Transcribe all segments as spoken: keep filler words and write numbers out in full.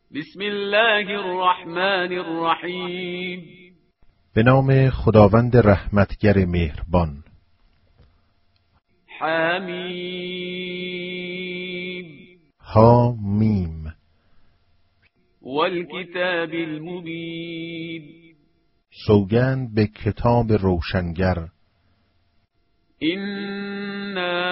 بسم الله الرحمن الرحیم. به نام خداوند رحمتگر مهربان. حمیم. ها میم. والکتاب المبین. سوگند به کتاب روشنگر. إنا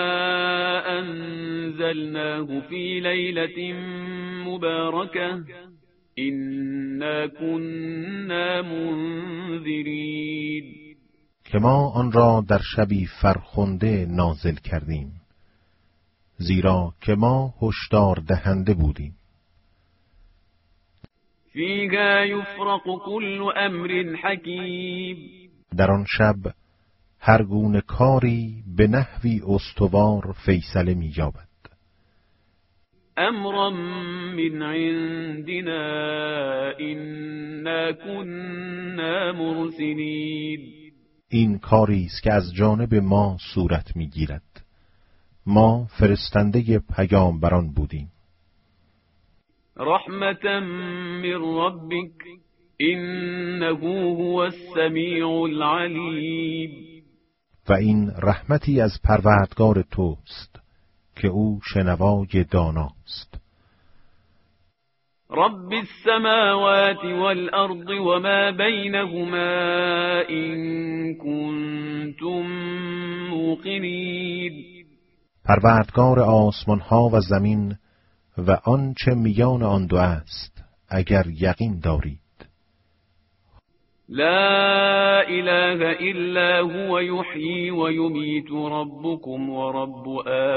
أنزلناه في ليلة مباركة إنا كنا منذرين. که ما آن را در شبی فرخنده نازل کردیم، زیرا که ما هشدار دهنده بودیم. فيها يفرق كل أمر حكيم. در آن شب هر گونه کاری به نحوی استوار فیصله می یابد. امرا من عندنا إنا كنا مرسلين. این کاری است که از جانب ما صورت می گیرد. ما فرستنده پیامبران بودیم. رحمتا من ربک إنه هو السمیع العلیم. و این رحمتی از پروردگار توست که او شنوای داناست. رب السماوات والأرض وما بينهما إن كنتم موقنين. پروردگار آسمان ها و زمین و آنچه میان آن دو است اگر یقین دارید. لا إله إلا هو يحيي ويميت ربكم ورب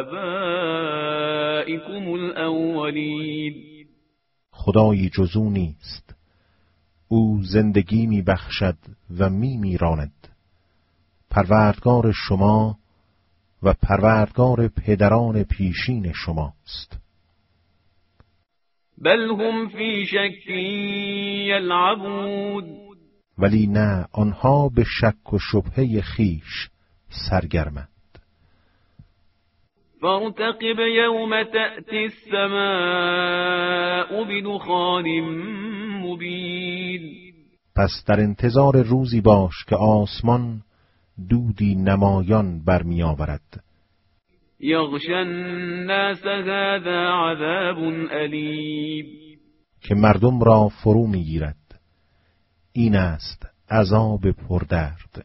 آبائكم الأولين. خدایی جز او نیست. او زندگی می بخشد و می میراند. پروردگار شما و پروردگار پدران پیشین شماست. بل هم فی شک یلعبون. ولی نه، آنها به شک و شبهه خیش سرگرمند. فارتقب یوم تأتی السماء بدخان مبین. پس در انتظار روزی باش که آسمان دودی نمایان برمی آورد. یغشی الناس هذا عذاب علیم. که مردم را فرو می گیرد. این است عذاب پردرد.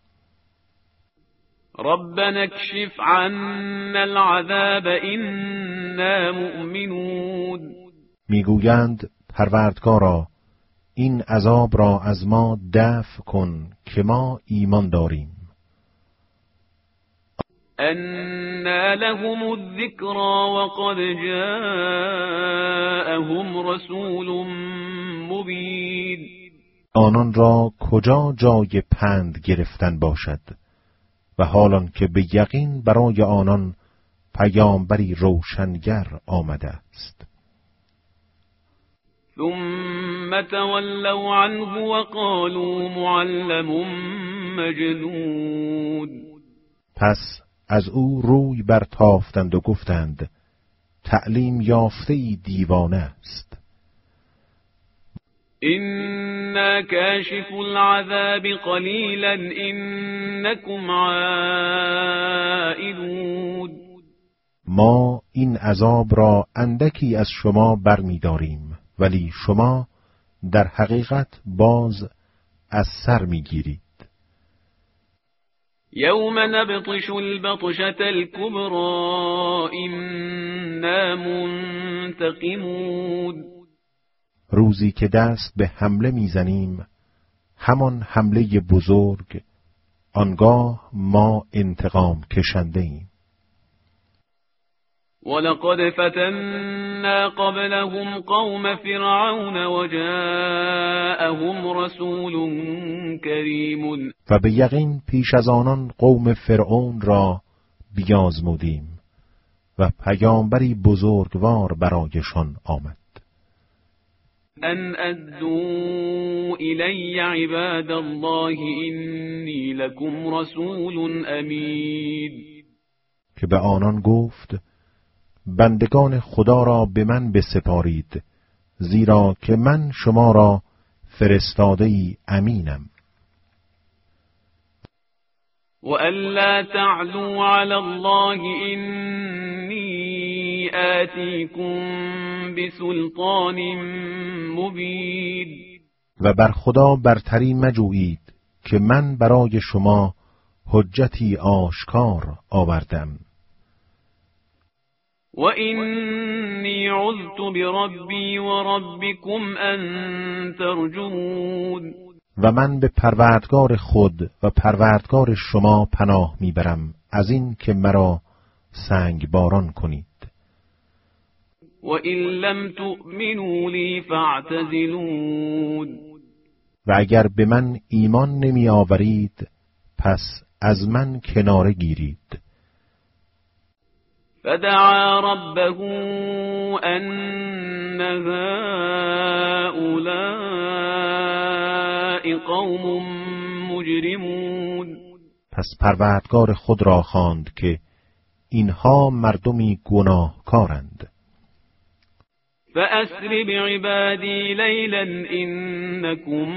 ربنا اکشف عنا العذاب انا مؤمنون. میگویند پروردگارا این عذاب را از ما دفع کن که ما ایمان داریم. انا لهم الذکرى وقد جاءهم رسول مبین. آنان را کجا جای پند گرفتن باشد و حالان که به یقین برای آنان پیامبری روشنگر آمده است. ثم تولوا عنه وقالوا معلم مجنون. پس از او روی برتافتند و گفتند تعلیم یافته‌ای دیوانه است. إنا كاشف العذاب قليلا إنكم عائدون. ما این عذاب را اندکی از شما برمی‌داریم ولی شما در حقیقت باز از سر می‌گیرید. یوم نبطش البطشة الكبرى إنا منتقمون. روزی که دست به حمله میزنیم، همان حمله بزرگ، آنگاه ما انتقام کشنده ایم. ولقد فتنا قبلهم قوم فرعون وجاءهم رسول کریم. و به یقین پیش از آنان قوم فرعون را بیازمودیم و پیامبری بزرگوار برایشان آمد. ان ادوا الی عباد الله انی لکم رسول امین. که به آنان گفت بندگان خدا را به من بسپارید زیرا که من شما را فرستاده‌ای امینم. وَأَلَّا تَعْلُوا عَلَى اللَّهِ إِنِّي آتِيكُم بِسُلْطَانٍ مُبِینٍ. و بر خدا برتری مجویید که من برای شما حجتی آشکار آوردم. وَإِنِّي عُذْتُ بِرَبِّي وَرَبِّكُمْ أَن تَرْجُمُونِ. و من به پروردگار خود و پروردگار شما پناه میبرم از این که مرا سنگ باران کنید. وَإِن لَّمْ تُؤْمِنُوا لِي فَاعْتَزِلُونِ. و اگر به من ایمان نمی آورید پس از من کناره گیرید. فدعا ربه أن هؤلاء قوم مجرمون. پس پروردگار خود را خواند که اینها مردمی گناهکارند. فأسر بعبادی لیلا إنكم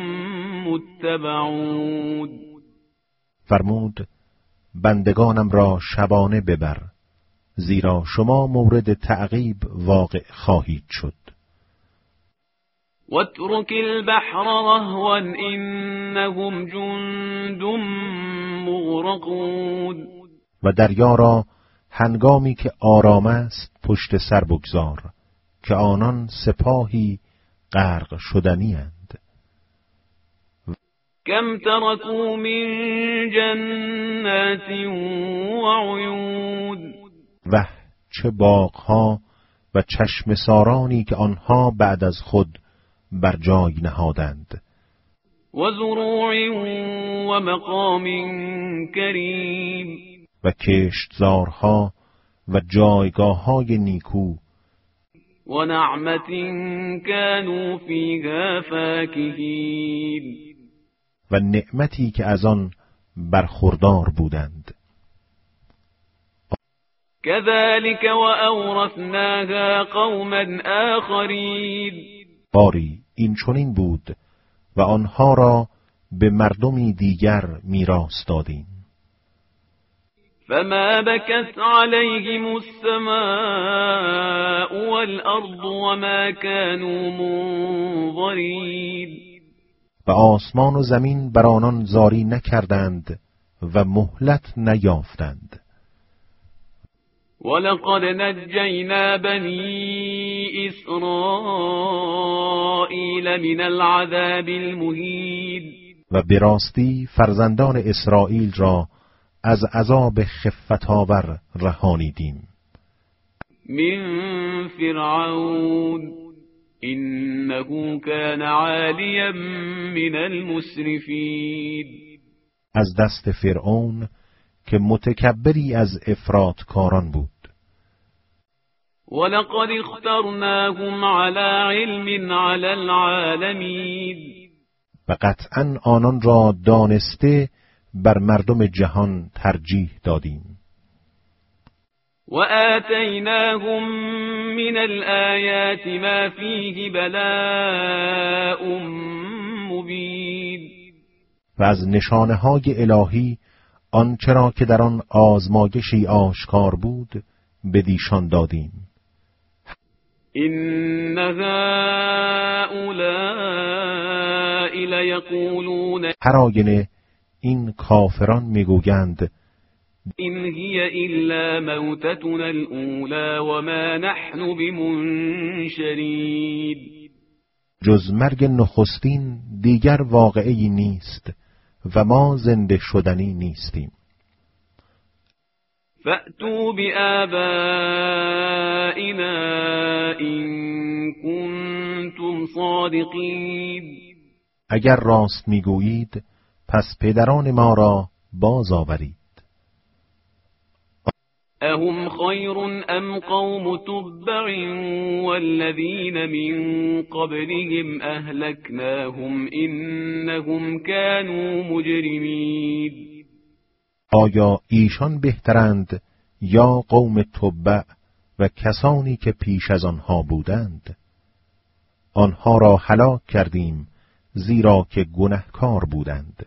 متبعون. فرمود بندگانم را شبانه ببر، زیرا شما مورد تعقیب واقع خواهید شد. واترك البحر رهوا إنهم جند مغرقون. و دریا را هنگامی که آرام است پشت سر بگذار که آنان سپاهی غرق شدنی اند. کم ترکوا من جنات وعیون. و چه باغها و چشم سارانی که آنها بعد از خود بر جای نهادند. و زروع و مقام کریم. و کشتزارها و جایگاه‌های نیکو. و نعمت كانوا فیها فاکهین. و نعمتی که از آن برخوردار بودند. كذلك وأورثناها قوما آخرین. باری این چنین بود و آنها را به مردمی دیگر میراث دادیم. فما بكت عليهم السماء والأرض وما كانوا منظرین. و آسمان و زمین بر آنان زاری نکردند و مهلت نیافتند. ولقد نجینا بنی اسرائیل من العذاب المهین. و به راستی فرزندان اسرائیل را از عذاب خفت‌آور رهانیدیم. من فرعون انه كان عالیا من المسرفین. از دست فرعون که متکبری از افراطکاران بود. ولقد اخترناهم على علم على العالمین. و قطعاً آنان را دانسته بر مردم جهان ترجیح دادیم. و آتیناهم من الآیات ما فیه بلاء مبین. و از نشانه‌های الهی آنچه را که در آن آزمایشی آشکار بود بدیشان دادیم. ان هؤلاء لیقولون. هر آینه این کافران میگویند این هی الا موتتنا الاولی وما نحن بمنشرین. جز مرگ نخستین دیگر واقعی نیست و ما زنده شدنی نیستیم. فأتوا بآبائنا إن كنتم صادقین. اگر راست میگویید پس پدران ما را باز آورید. اهم خیر ام قوم تبع والذین من قبلهم اهلکناهم انهم كانوا مجرمین. آیا ایشان بهترند یا قوم تبع و کسانی که پیش از آنها بودند؟ آنها را هلاک کردیم زیرا که گنهکار بودند.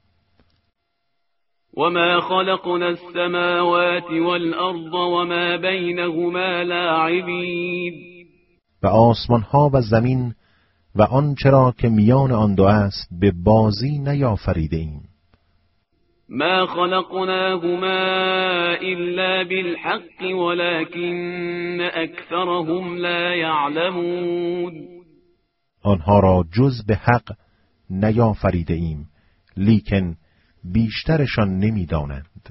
وما خلقنا السماوات والأرض وما بينهما لاعبين. و آسمانها و زمین و آنچه را که میان آن دو است به بازی نیافریده ایم. ما خلقناهما إلا بالحق ولكن أكثرهم لا يعلمون. آنها را جز به حق نیافریده ایم، لیکن بیشترشان نمیدانند.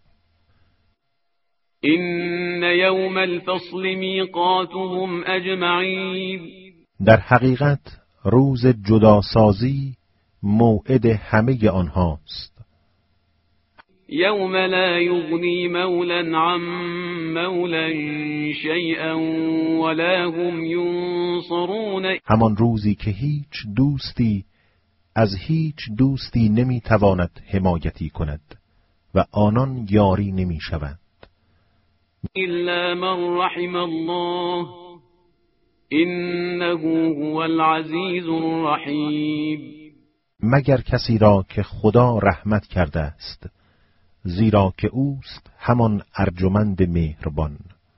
إن يوم الفصل میقاتهم اجمعین. در حقیقت روز جداسازی موعد همه آنهاست. یوم لا یغنی مولا عن مولا شیئا ولا هم ینصرون. همان روزی که هیچ دوستی از هیچ دوستی نمیتواند حمایتی کند و آنان یاری نمیشوند. الا من رحم الله انه هو العزیز الرحیم. مگر کسی را که خدا رحمت کرده است، زیرا که اوست همان ارجمند مهربان.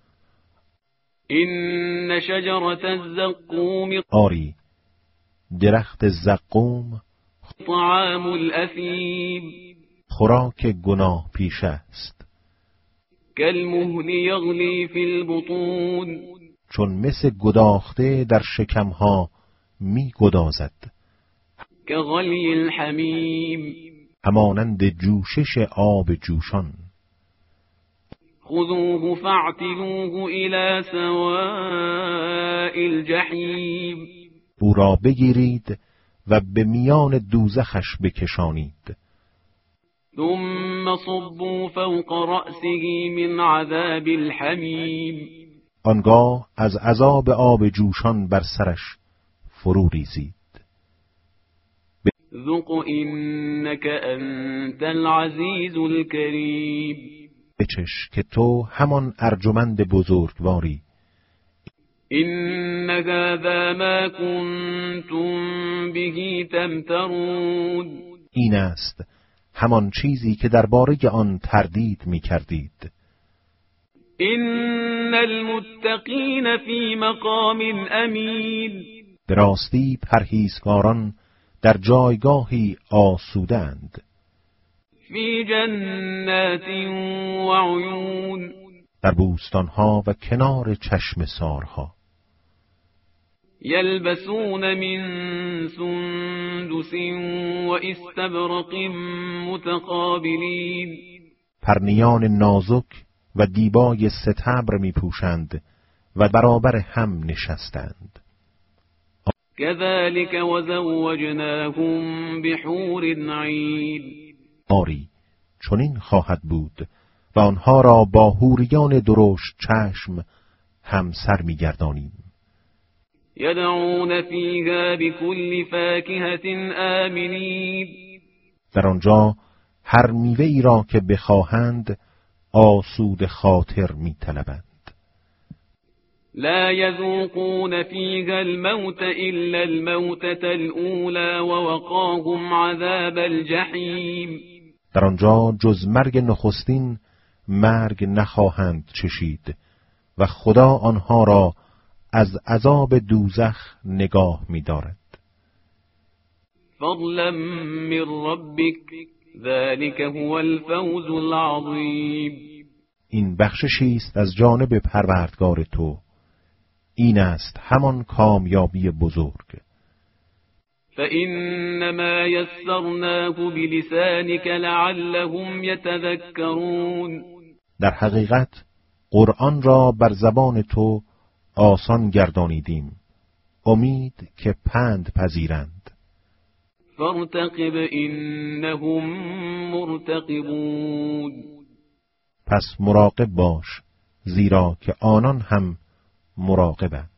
این شجرة الزقوم. آری درخت زقوم طعام الاثیم. خوراک گناه پیش است. کالمهل یغلی فی البطون. چون مس گداخته در شکمها می گدازد. کغلی الحمیم. همانند جوشش آب جوشان. خذوه فاعتلوه الی سواء الجحیم. او را بگیرید و به میان دوزخش بکشانید. ثم صبوا فوق رأسه من عذاب الحمیم. آنگاه از عذاب آب جوشان بر سرش فرو ریزید. ذق انک انت العزیز الکریم. بچش که تو همان ارجمند بزرگواری. این هذا ما کنتم به تمترون. این است همان چیزی که درباره آن تردید می کردید. این المتقین فی مقام امین. به راستی پرهیزکاران در جایگاهی آسودند. فی جنات و عیون. در بوستانها و کنار چشم سارها. یلبسون من سندس و استبرق متقابلین. پرنیان نازک و دیبای ستبر می پوشند و برابر هم نشستند. كذلك وزوجناهم بحور عین. آری چنین خواهد بود و آنها را با حوریان درشت چشم همسر می گردانیم. یدعون فیها بكل فاکهة آمنین. در آنجا هر میوه‌ای را که بخواهند آسود خاطر می طلبند. لا يذوقون فيها الموت إلا الموتة الأولى ووقاهم عذاب الجحیم. در آنجا جز مرگ نخستین مرگ نخواهند چشید و خدا آنها را از عذاب دوزخ نگاه می دارد. فضلا من ربک ذلك هو الفوز العظیم. این بخششی است از جانب پروردگار تو، این است همان کامیابی بزرگ. فإنما يسرناه بلسانك لعلهم يتذكرون. در حقیقت قرآن را بر زبان تو آسان گردانیدیم، امید که پند پذیرند. فارتقب انهم مرتقبون. پس مراقب باش، زیرا که آنان هم مراقبند.